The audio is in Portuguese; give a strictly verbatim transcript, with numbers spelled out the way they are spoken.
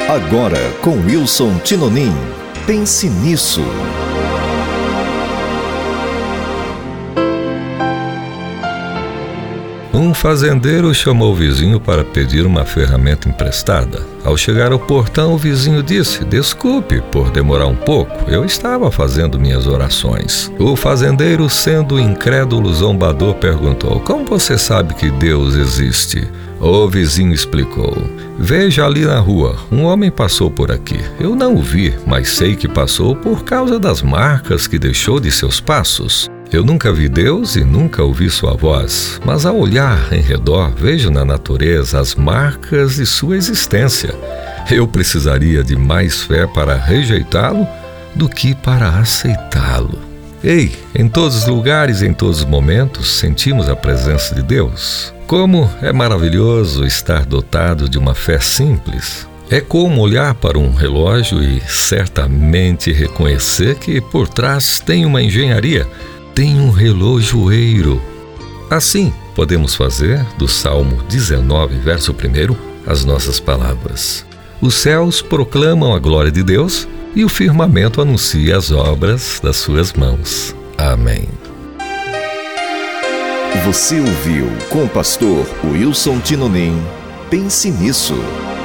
Agora com Wilson Tinonim. Pense nisso. Um fazendeiro chamou o vizinho para pedir uma ferramenta emprestada. Ao chegar ao portão, o vizinho disse: "Desculpe por demorar um pouco, eu estava fazendo minhas orações." O fazendeiro, sendo incrédulo zombador, perguntou: "Como você sabe que Deus existe?" O vizinho explicou: "Veja ali na rua, um homem passou por aqui. Eu não o vi, mas sei que passou por causa das marcas que deixou de seus passos. Eu nunca vi Deus e nunca ouvi sua voz, mas ao olhar em redor, vejo na natureza as marcas de sua existência. Eu precisaria de mais fé para rejeitá-lo do que para aceitá-lo." Ei, em todos os lugares e em todos os momentos, sentimos a presença de Deus. Como é maravilhoso estar dotado de uma fé simples. É como olhar para um relógio e certamente reconhecer que por trás tem uma engenharia, tem um relojoeiro. Assim, podemos fazer do Salmo dezenove, verso primeiro, as nossas palavras: "Os céus proclamam a glória de Deus e o firmamento anuncia as obras das suas mãos." Amém. Você ouviu com o pastor Wilson Tinonim. Pense nisso.